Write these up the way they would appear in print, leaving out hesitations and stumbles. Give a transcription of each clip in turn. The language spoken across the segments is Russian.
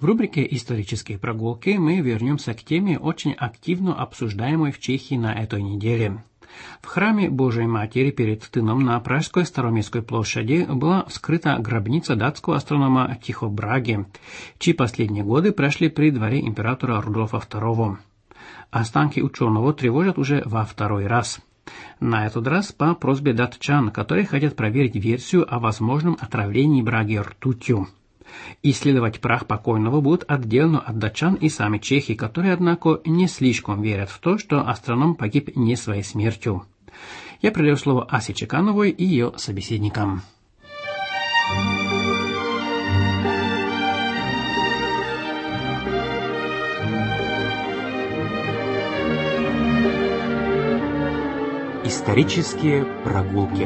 В рубрике «Исторические прогулки» мы вернемся к теме, очень активно обсуждаемой в Чехии на этой неделе. В храме Божией Матери перед Тыном на Пражской Староместской площади была вскрыта гробница датского астронома Тихо Браги, чьи последние годы прошли при дворе императора Рудольфа II. Останки ученого тревожат уже во второй раз. На этот раз по просьбе датчан, которые хотят проверить версию о возможном отравлении Браги ртутью. Исследовать прах покойного будут отдельно от датчан и сами чехи, которые, однако, не слишком верят в то, что астроном погиб не своей смертью. Я передаю слово Асе Чекановой и ее собеседникам. Исторические прогулки.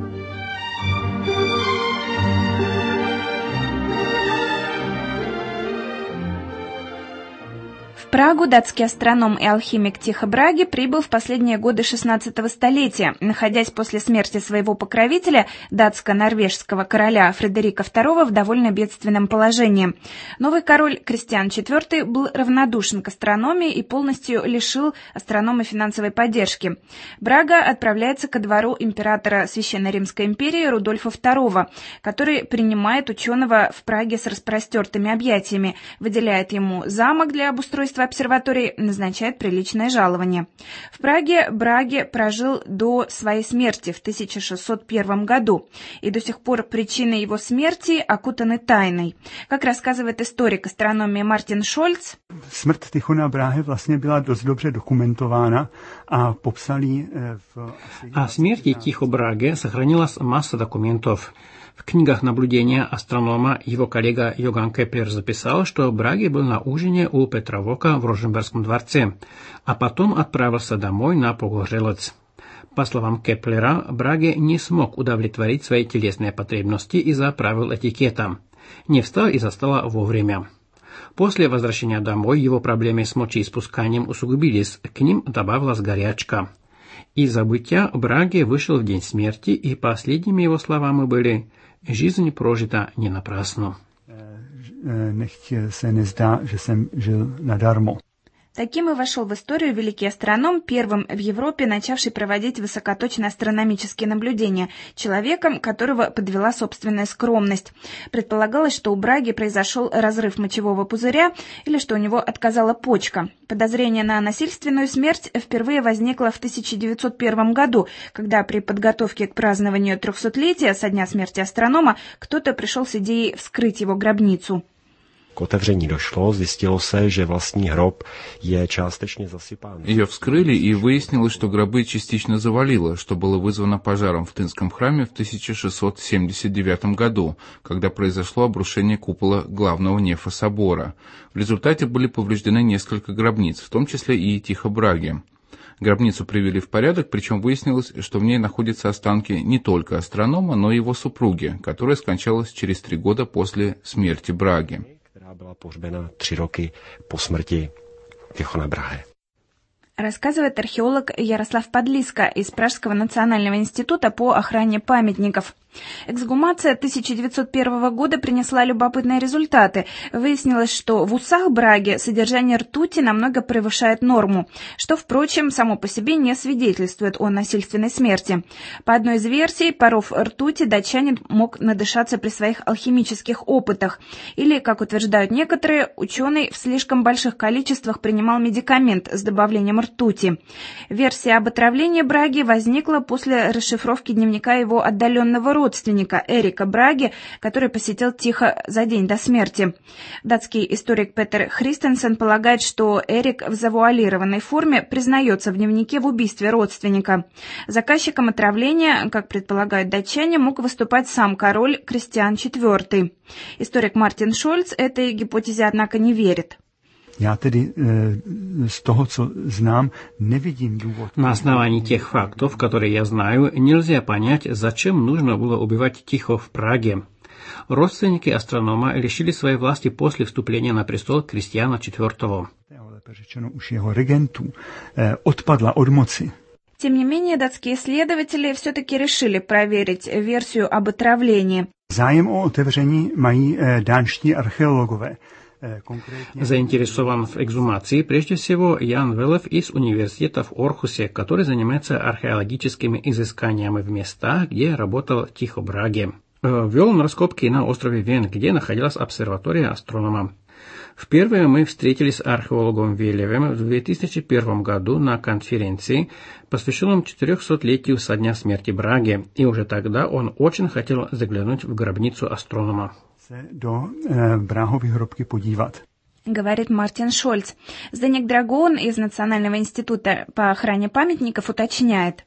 В Прагу датский астроном и алхимик Тихо Браги прибыл в последние годы XVI столетия, находясь после смерти своего покровителя, датско-норвежского короля Фредерика II, в довольно бедственном положении. Новый король Кристиан IV был равнодушен к астрономии и полностью лишил астронома финансовой поддержки. Брага отправляется ко двору императора Священной Римской империи Рудольфа II, который принимает ученого в Праге с распростертыми объятиями, выделяет ему замок для обустройства обсерватории, назначает приличное жалование. В Праге Браги прожил до своей смерти в 1601 году, и до сих пор причины его смерти окутаны тайной. Как рассказывает историк астрономии Мартин Шольц, смерть Тихона Браги vlastně byla dost dobře dokumentována a popsali v... О смерти Тихо Браги сохранилась масса документов. В книгах наблюдения астронома его коллега Йоган Кеплер записал, что Браги был на ужине у Петра Вока в Роженбергском дворце, а потом отправился домой на Погорелец. По словам Кеплера, Браги не смог удовлетворить свои телесные потребности из-за правил этикета. Не встал из-за стола вовремя. После возвращения домой его проблемы с мочеиспусканием усугубились, к ним добавилась горячка. Из забытья Браги вышел в день смерти, и последними его словами были: «Жизнь прожита не напрасно». Nechť se nezdá, že jsem žil nadarmo. Таким и вошел в историю великий астроном, первым в Европе начавший проводить высокоточные астрономические наблюдения, человеком, которого подвела собственная скромность. Предполагалось, что у Браги произошел разрыв мочевого пузыря или что у него отказала почка. Подозрение на насильственную смерть впервые возникло в 1901 году, когда при подготовке к празднованию 300-летия со дня смерти астронома кто-то пришел с идеей вскрыть его гробницу. К otevření došlo, zjistilo se, že vlastní hrob je částečně zasypán. Ее вскрыли, и выяснилось, что гробы частично завалило, что было вызвано пожаром в Тынском храме в 1679 году, когда произошло обрушение купола главного нефа собора. В результате были повреждены несколько гробниц, в том числе и Тихо Браги. Гробницу привели в порядок, причем выяснилось, что в ней находятся останки не только астронома, но и его супруги, которая скончалась через 3 года после смерти Браги. Byla pohřbena 3 roky po smrti Tichona Brahe. Рассказывает археолог Ярослав Подлиска из Пражского национального института по охране памятников. Эксгумация 1901 года принесла любопытные результаты. Выяснилось, что в усах Браги содержание ртути намного превышает норму, что, впрочем, само по себе не свидетельствует о насильственной смерти. По одной из версий, паров ртути датчанин мог надышаться при своих алхимических опытах. Или, как утверждают некоторые, ученый в слишком больших количествах принимал медикамент с добавлением ртути. Версия об отравлении Браги возникла после расшифровки дневника его отдаленного родственника Эрика Браги, который посетил Тихо за день до смерти. Датский историк Петер Христенсен полагает, что Эрик в завуалированной форме признается в дневнике в убийстве родственника. Заказчиком отравления, как предполагают датчане, мог выступать сам король Кристиан IV. Историк Мартин Шольц этой гипотезе, однако, не верит. Já tedy z toho, co znám, nevidím důvod. На основании тех фактов, которые я знаю, нельзя понять, зачем нужно было убивать Тихо в Праге. Родственники астронома лишили своей власти после вступления на престол Кристиана IV. Lépe řečeno už jeho regentů, odpadla od moci. Тем не менее, датские исследователи все-таки решили проверить версию об отравлении. Zájem o otevření mají dánští archeologové. Заинтересован в эксгумации прежде всего Ян Велев из университета в Орхусе, который занимается археологическими изысканиями в местах, где работал Тихо Браге. Вел он раскопки на острове Вен, где находилась обсерватория астронома. Впервые мы встретились с археологом Велевым в 2001 году на конференции, посвященном 400-летию со дня смерти Браги, и уже тогда он очень хотел заглянуть в гробницу астронома. До Браговой гробки подивать. Говорит Мартин Шольц. Зdeněk Драгон из Национального института по охране памятников уточняет.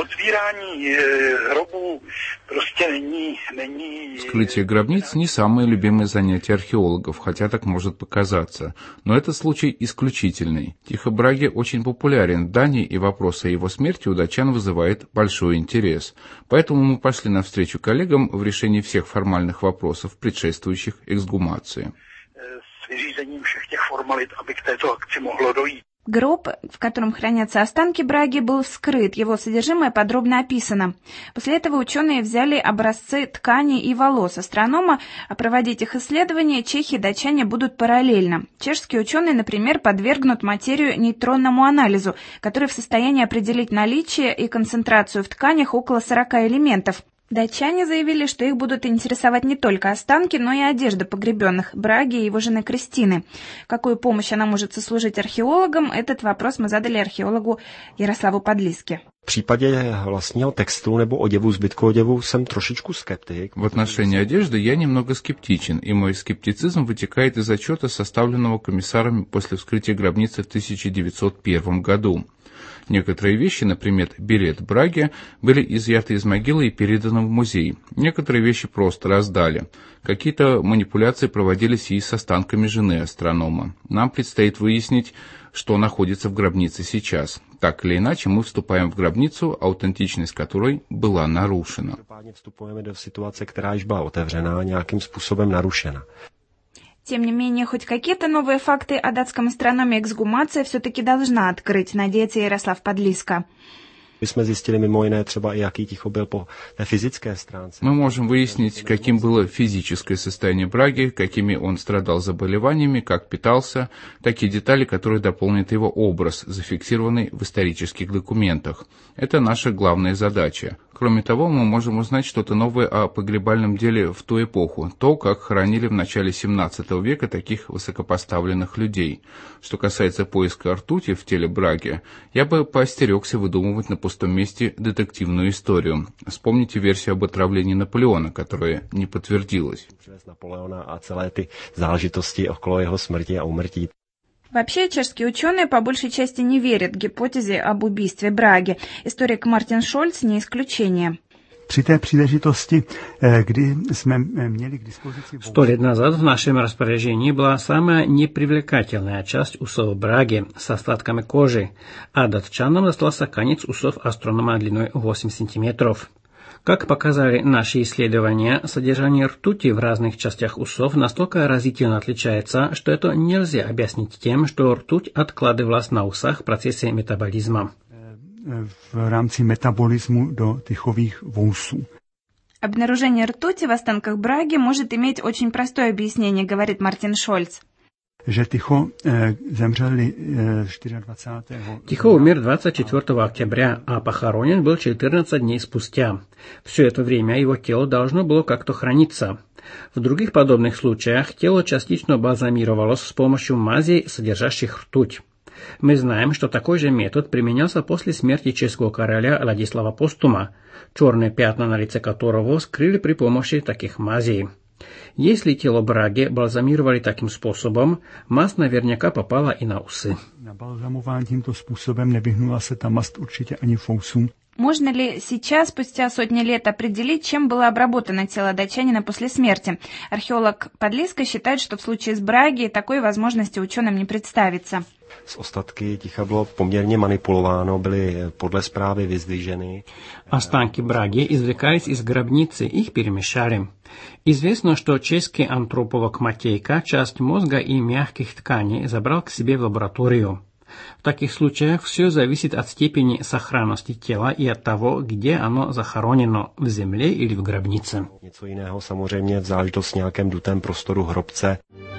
Вскрытие гробниц не самое любимое занятие археологов, хотя так может показаться. Но этот случай исключительный. Тихо Браге очень популярен в Дании, и вопрос о его смерти у датчан вызывает большой интерес. Поэтому мы пошли навстречу коллегам в решении всех формальных вопросов, предшествующих эксгумации. Гроб, в котором хранятся останки Браги, был вскрыт, его содержимое подробно описано. После этого ученые взяли образцы тканей и волос астронома, а проводить их исследования чехи и датчане будут параллельно. Чешские ученые, например, подвергнут материю нейтронному анализу, который в состоянии определить наличие и концентрацию в тканях около 40 элементов. Датчане заявили, что их будут интересовать не только останки, но и одежда погребенных Браги и его жены Кристины. Какую помощь она может сослужить археологам, этот вопрос мы задали археологу Ярославу Подлиске. V případě vlastního textu nebo oděvu, zbytku oděvu jsem trošičku skeptik. В отношении одежды я немного скептичен, и мой скептицизм вытекает из отчета, составленного комиссарами после вскрытия гробницы в 1901 году. Некоторые вещи, например, берет Браги, были изъяты из могилы и переданы в музей. Некоторые вещи просто раздали. Какие-то манипуляции проводились и с останками жены астронома. Нам предстоит выяснить, что находится в гробнице сейчас. Так или иначе, мы вступаем в гробницу, аутентичность которой была нарушена. Vstupujeme do situace, která již byla otevřená, nějakým způsobem narušena. Тем не менее, хоть какие-то новые факты о датском астрономе эксгумация все-таки должна открыть, надеется Ярослав Подлиска. My jsme zjistili mimo jiné třeba i jaký Ticho byl po té fyzické stránce. Мы можем выяснить, каким было физическое состояние Браги, какими он страдал заболеваниями, как питался, такие детали, которые дополнят его образ, зафиксированный в исторических документах. Это наша главная задача. Кроме того, мы можем узнать что-то новое о погребальном деле в ту эпоху, то, как хоронили в начале XVII века таких высокопоставленных людей. Что касается поиска ртути в теле Браги, я бы поостерегся выдумывать на пустом месте детективную историю. Вспомните версию об отравлении Наполеона, которая не подтвердилась. Napoleona a celé ty záležitosti okolo jeho smrti a úmrtí. Вообще, чешские ученые по большей части не верят гипотезе об убийстве Браги. Историк Мартин Шольц не исключение. Při té příležitosti, kdy jsme měli k dispozici... 100 лет назад в нашем распоряжении была самая непривлекательная часть усов Браги с остатками кожи, а датчанам достался конец усов астронома длиной 8 сантиметров. Как показали наши исследования, содержание ртути в разных частях усов настолько разительно отличается, что это нельзя объяснить тем, что ртуть откладывалась на усах в процессе метаболизма. V rámci metabolismu do tychových vousů. Обнаружение ртути в останках Браги может иметь очень простое объяснение, говорит Мартин Шольц. Že Ticho zemřeli 24. Тихо умер 24 октября, а похоронен был 14 дней спустя. Все это время его тело должно было как-то храниться. В других подобных случаях тело частично бальзамировалось с помощью мазей, содержащих ртуть. Мы знаем, что такой же метод применялся после смерти чешского короля Владислава Постума, черные пятна на лице которого скрыли при помощи таких мазей. Если тело Браги бальзамировали таким способом, мазь наверняка попала и на усы. Nabalzamován tímto způsobem nevyhnula se ta mast určitě ani fousům. Можно ли сейчас, спустя сотни лет, определить, чем было обработано тело датчанина после смерти? Археолог Подлиска считает, что в случае с Браги такой возможности ученым не представится. Z ostatky Ticha bylo poměrně manipulováno, byly podle zprávy vyzdviženy. Останки Браги извлекались из гробницы, их перемешали. Известно, что чешский антрополог Матейка часть мозга и мягких тканей забрал к себе в лабораторию. В таких случаях все зависит от степени сохранности тела и от того, где оно захоронено, в земле или в гробнице. Něco jiného samozřejmě v záležitosti nějakém dutém prostoru hrobce.